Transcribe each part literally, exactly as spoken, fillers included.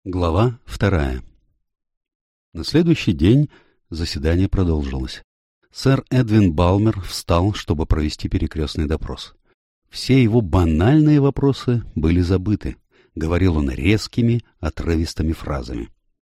Глава вторая. На следующий день заседание продолжилось. Сэр Эдвин Балмер встал, чтобы провести перекрестный допрос. Все его банальные вопросы были забыты. Говорил он резкими, отрывистыми фразами.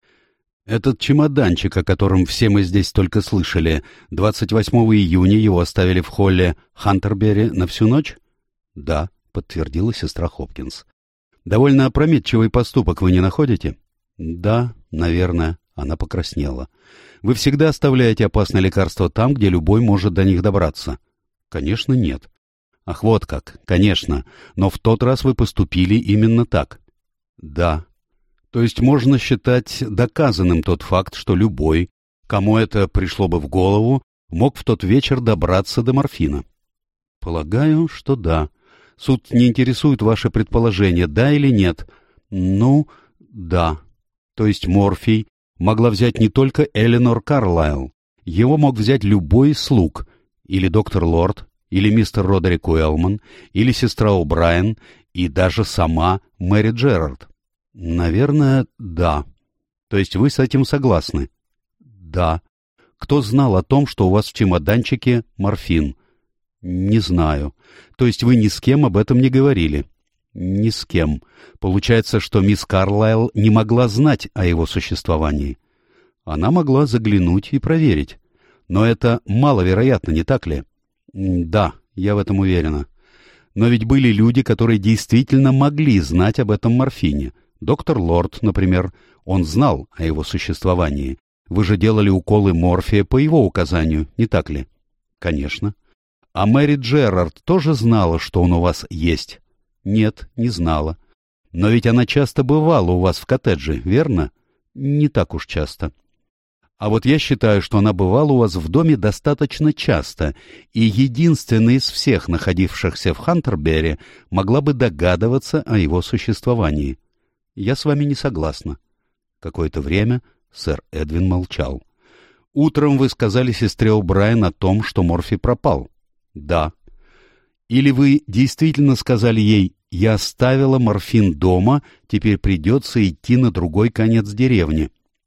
«Этот чемоданчик, о котором все мы здесь только слышали, двадцать восьмого июня его оставили в холле Хантербери на всю ночь?» «Да», — подтвердила сестра Хопкинс. «Довольно опрометчивый поступок, вы не находите?» «Да, наверное», — она покраснела. «Вы всегда оставляете опасные лекарства там, где любой может до них добраться?» «Конечно, нет». «Ах, вот как, конечно, но в тот раз вы поступили именно так». «Да». «То есть можно считать доказанным тот факт, что любой, кому это пришло бы в голову, мог в тот вечер добраться до морфина?» «Полагаю, что да. Суд не интересует ваше предположение, да или нет?» «Ну, да. То есть морфий могла взять не только Эленор Карлайл. Его мог взять любой из слуг, или доктор Лорд, или мистер Родерик Уэллман, или сестра О'Брайен, и даже сама Мэри Джерард». «Наверное, да. То есть вы с этим согласны?» «Да. Кто знал о том, что у вас в чемоданчике морфин?» «Не знаю. То есть вы ни с кем об этом не говорили?» «Ни с кем. Получается, что мисс Карлайл не могла знать о его существовании?» «Она могла заглянуть и проверить. Но это маловероятно, не так ли?» «Да, я в этом уверена. Но ведь были люди, которые действительно могли знать об этом морфине. Доктор Лорд, например, он знал о его существовании. Вы же делали уколы морфия по его указанию, не так ли?» «Конечно». «А Мэри Джерард тоже знала, что он у вас есть?» «Нет, не знала. Но ведь она часто бывала у вас в коттедже, верно?» «Не так уж часто». «А вот я считаю, что она бывала у вас в доме достаточно часто, и единственная из всех находившихся в Хантербери могла бы догадываться о его существовании». «Я с вами не согласна». Какое-то время сэр Эдвин молчал. «Утром вы сказали сестре О'Брайен о том, что морфий пропал?» «Да». «Или вы действительно сказали ей: я оставила морфин дома, теперь придется идти на другой конец деревни?»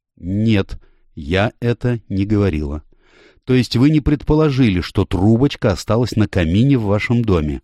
«Нет, я это не говорила». «То есть вы не предположили, что трубочка осталась на камине в вашем доме?»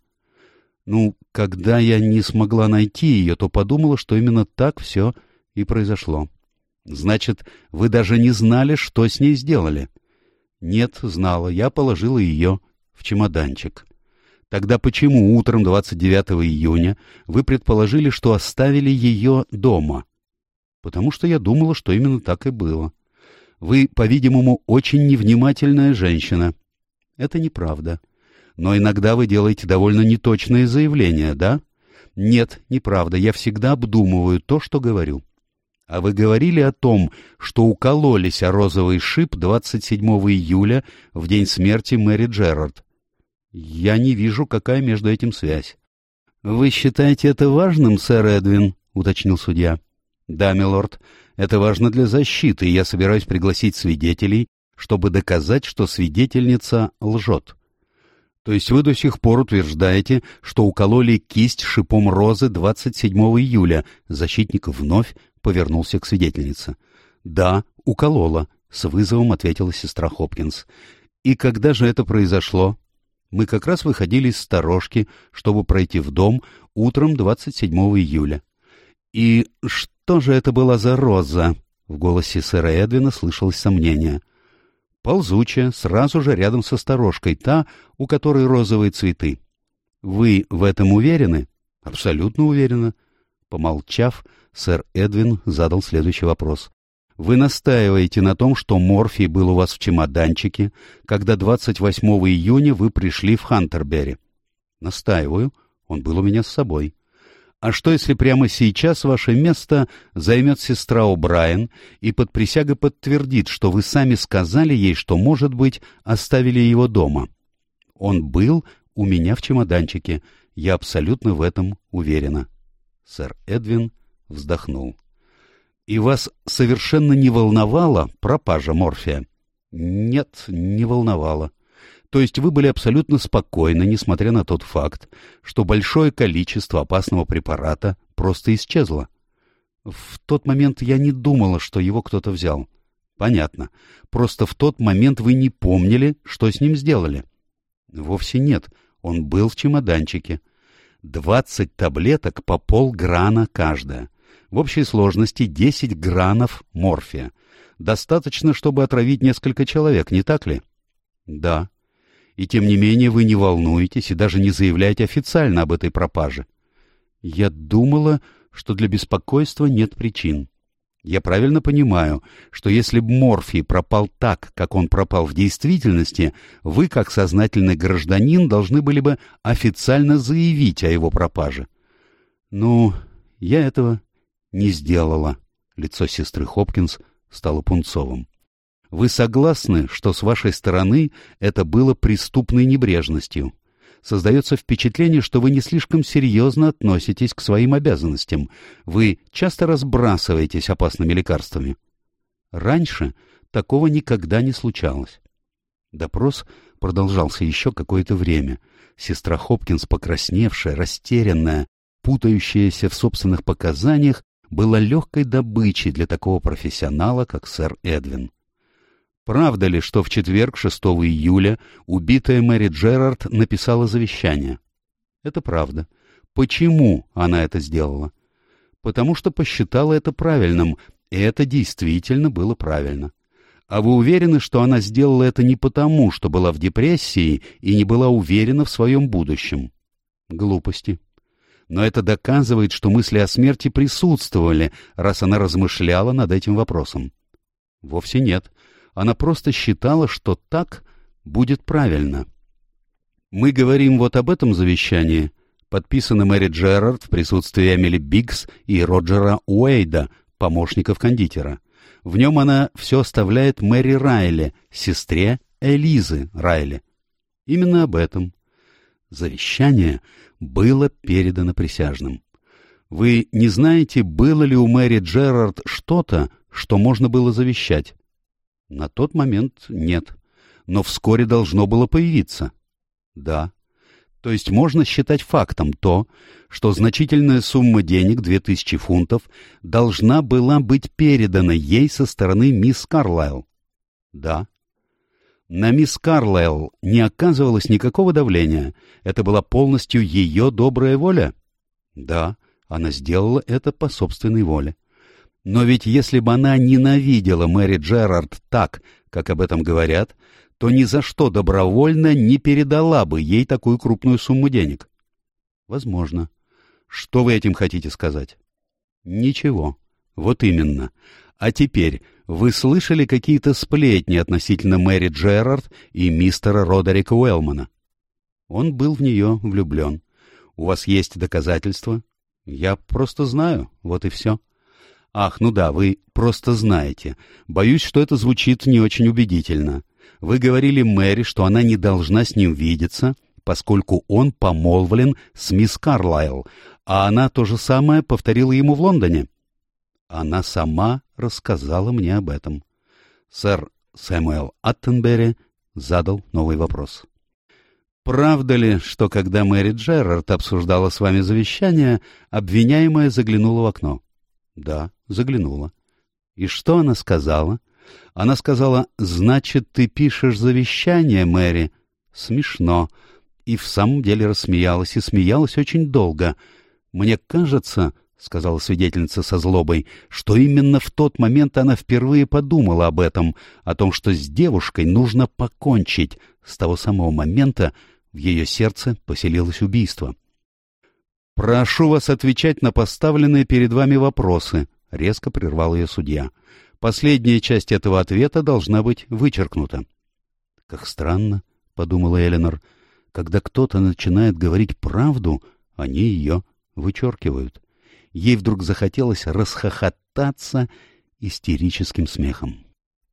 «Ну, когда я не смогла найти ее, то подумала, что именно так все и произошло». «Значит, вы даже не знали, что с ней сделали?» «Нет, знала. Я положила ее в чемоданчик». «Тогда почему утром двадцать девятого июня вы предположили, что оставили ее дома?» «Потому что я думала, что именно так и было». «Вы, по-видимому, очень невнимательная женщина». «Это неправда». «Но иногда вы делаете довольно неточные заявления, да?» «Нет, неправда. Я всегда обдумываю то, что говорю». «А вы говорили о том, что укололись о розовый шип двадцать седьмого июля в день смерти Мэри Джерард?» «Я не вижу, какая между этим связь». «Вы считаете это важным, сэр Эдвин?» — уточнил судья. «Да, милорд, это важно для защиты, и я собираюсь пригласить свидетелей, чтобы доказать, что свидетельница лжет». «То есть вы до сих пор утверждаете, что укололи кисть шипом розы двадцать седьмого июля?» Защитник вновь повернулся к свидетельнице. «Да, уколола», — с вызовом ответила сестра Хопкинс. «И когда же это произошло?» «Мы как раз выходили из сторожки, чтобы пройти в дом утром двадцать седьмого июля». «И что же это была за роза?» В голосе сэра Эдвина слышалось сомнение. «Ползучая, сразу же рядом со сторожкой, та, у которой розовые цветы». «Вы в этом уверены?» «Абсолютно уверена». Помолчав, сэр Эдвин задал следующий вопрос. «Вы настаиваете на том, что морфий был у вас в чемоданчике, когда двадцать восьмого июня вы пришли в Хантербери?» «Настаиваю. Он был у меня с собой». «А что, если прямо сейчас ваше место займет сестра О'Брайен и под присягой подтвердит, что вы сами сказали ей, что, может быть, оставили его дома?» «Он был у меня в чемоданчике. Я абсолютно в этом уверена». Сэр Эдвин вздохнул. «И вас совершенно не волновала пропажа морфия?» «Нет, не волновала. То есть вы были абсолютно спокойны, несмотря на тот факт, что большое количество опасного препарата просто исчезло?» В тот момент я не думала, что его кто-то взял. Понятно. Просто в тот момент вы не помнили, что с ним сделали. Вовсе нет. Он был в чемоданчике. Двадцать таблеток по полграна каждая. В общей сложности десять гранов морфия. Достаточно, чтобы отравить несколько человек, не так ли? Да. И тем не менее вы не волнуетесь и даже не заявляете официально об этой пропаже. Я думала, что для беспокойства нет причин. Я правильно понимаю, что если б морфий пропал так, как он пропал в действительности, вы, как сознательный гражданин, должны были бы официально заявить о его пропаже. Ну, я этого не сделала. Лицо сестры Хопкинс стало пунцовым. Вы согласны, что с вашей стороны это было преступной небрежностью? Создается впечатление, что вы не слишком серьезно относитесь к своим обязанностям. Вы часто разбрасываетесь опасными лекарствами. Раньше такого никогда не случалось. Допрос продолжался еще какое-то время. Сестра Хопкинс, покрасневшая, растерянная, путающаяся в собственных показаниях, была легкой добычей для такого профессионала, как сэр Эдвин. Правда ли, что в четверг, шестого июля, убитая Мэри Джерард написала завещание? Это правда. Почему она это сделала? Потому что посчитала это правильным, и это действительно было правильно. А вы уверены, что она сделала это не потому, что была в депрессии и не была уверена в своем будущем? Глупости. Но это доказывает, что мысли о смерти присутствовали, раз она размышляла над этим вопросом. Вовсе нет. Она просто считала, что так будет правильно. Мы говорим вот об этом завещании, подписано Мэри Джерард в присутствии Эмили Биггс и Роджера Уэйда, помощников кондитера. В нем она все оставляет Мэри Райли, сестре Элизы Райли. Именно об этом. Завещание было передано присяжным. Вы не знаете, было ли у Мэри Джерард что-то, что можно было завещать? На тот момент нет, но вскоре должно было появиться. Да. То есть можно считать фактом то, что значительная сумма денег, две тысячи фунтов, должна была быть передана ей со стороны мисс Карлайл. Да. На мисс Карлайл не оказывалось никакого давления. Это была полностью ее добрая воля? Да, она сделала это по собственной воле. Но ведь если бы она ненавидела Мэри Джерард так, как об этом говорят, то ни за что добровольно не передала бы ей такую крупную сумму денег. Возможно. Что вы этим хотите сказать? Ничего. Вот именно. А теперь, вы слышали какие-то сплетни относительно Мэри Джерард и мистера Родерика Уэллмана? Он был в нее влюблен. У вас есть доказательства? Я просто знаю, вот и все. Ах, ну да, вы просто знаете. Боюсь, что это звучит не очень убедительно. Вы говорили Мэри, что она не должна с ним видеться, поскольку он помолвлен с мисс Карлайл, а она то же самое повторила ему в Лондоне. Она сама рассказала мне об этом. Сэр Сэмюэл Аттенбери задал новый вопрос. Правда ли, что когда Мэри Джерард обсуждала с вами завещание, обвиняемая заглянула в окно? Да, заглянула. И что она сказала? Она сказала: «Значит, ты пишешь завещание, Мэри?» Смешно. И в самом деле рассмеялась, и смеялась очень долго. «Мне кажется, — сказала свидетельница со злобой, — что именно в тот момент она впервые подумала об этом, о том, что с девушкой нужно покончить. С того самого момента в ее сердце поселилось убийство». «Прошу вас отвечать на поставленные перед вами вопросы», — резко прервал ее судья. «Последняя часть этого ответа должна быть вычеркнута». «Как странно», — подумала Эленор, — «когда кто-то начинает говорить правду, они ее вычеркивают». Ей вдруг захотелось расхохотаться истерическим смехом.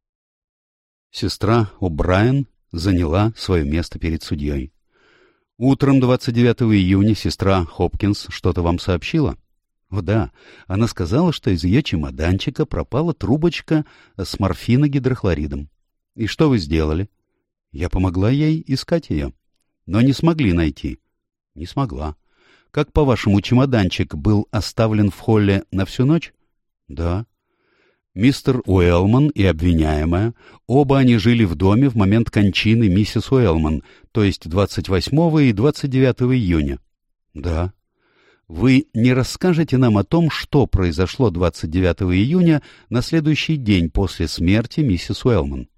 Сестра О'Брайен заняла свое место перед судьей. «Утром двадцать девятого июня сестра Хопкинс что-то вам сообщила?» «О да, она сказала, что из ее чемоданчика пропала трубочка с морфиногидрохлоридом. И что вы сделали?» «Я помогла ей искать ее. Но не смогли найти». «Не смогла. Как, по-вашему, чемоданчик был оставлен в холле на всю ночь?» Да. Мистер Уэллман и обвиняемая, оба они жили в доме в момент кончины миссис Уэллман, то есть двадцать восьмого и двадцать девятого июня. Да. Вы не расскажете нам о том, что произошло двадцать девятого июня на следующий день после смерти миссис Уэллман?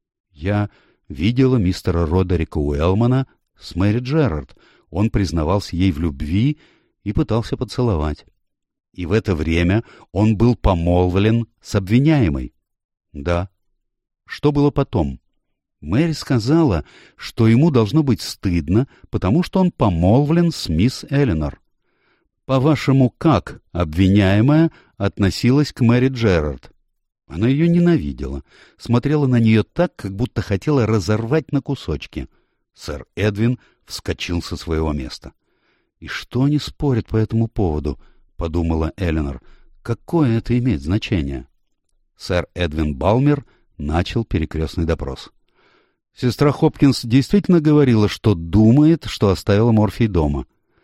Я видела мистера Родерика Уэллмана с Мэри Джерард. Он признавался ей в любви и пытался поцеловать. И в это время он был помолвлен с обвиняемой. Да. Что было потом? Мэри сказала, что ему должно быть стыдно, потому что он помолвлен с мисс Эленор. По-вашему, как обвиняемая относилась к Мэри Джерард? Она ее ненавидела, смотрела на нее так, как будто хотела разорвать на кусочки. Сэр Эдвин вскочил со своего места. «И что они спорят по этому поводу?» — подумала Эленор. «Какое это имеет значение?» Сэр Эдвин Балмер начал перекрестный допрос. Сестра Хопкинс действительно говорила, что думает, что оставила морфий дома.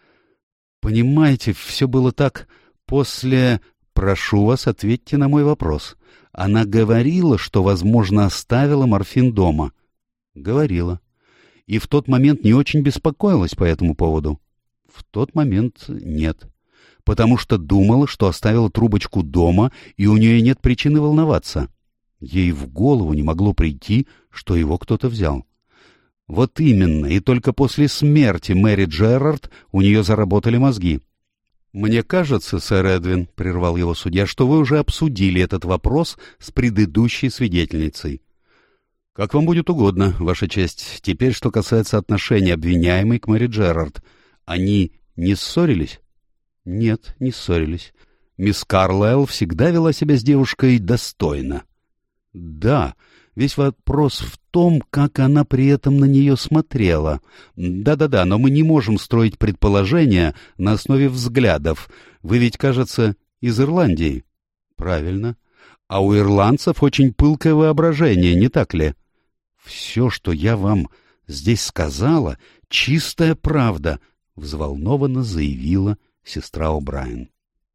«Понимаете, все было так после... Прошу вас, ответьте на мой вопрос. Она говорила, что, возможно, оставила морфин дома?» «Говорила. И в тот момент не очень беспокоилась по этому поводу?» «В тот момент нет. Потому что думала, что оставила трубочку дома, и у нее нет причины волноваться. Ей в голову не могло прийти, что его кто-то взял». «Вот именно, и только после смерти Мэри Джерард у нее заработали мозги». «Мне кажется, сэр Эдвин, — прервал его судья, — что вы уже обсудили этот вопрос с предыдущей свидетельницей». «Как вам будет угодно, Ваша честь. Теперь, что касается отношения обвиняемой к Мэри Джерард. Они не ссорились?» «Нет, не ссорились. Мисс Карлайл всегда вела себя с девушкой достойно». «Да». Весь вопрос в том, как она при этом на нее смотрела. Да-да-да, но мы не можем строить предположения на основе взглядов. Вы ведь, кажется, из Ирландии. Правильно. А у ирландцев очень пылкое воображение, не так ли? Все, что я вам здесь сказала, чистая правда, взволнованно заявила сестра О'Брайен.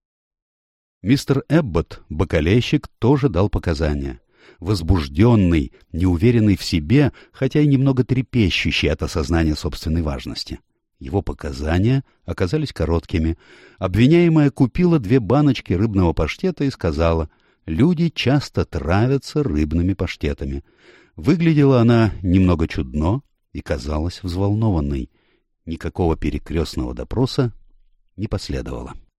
Мистер Эбботт, бакалейщик, тоже дал показания. Возбужденный, неуверенный в себе, хотя и немного трепещущий от осознания собственной важности. Его показания оказались короткими. Обвиняемая купила две баночки рыбного паштета и сказала: «Люди часто травятся рыбными паштетами». Выглядела она немного чудно и казалась взволнованной. Никакого перекрестного допроса не последовало.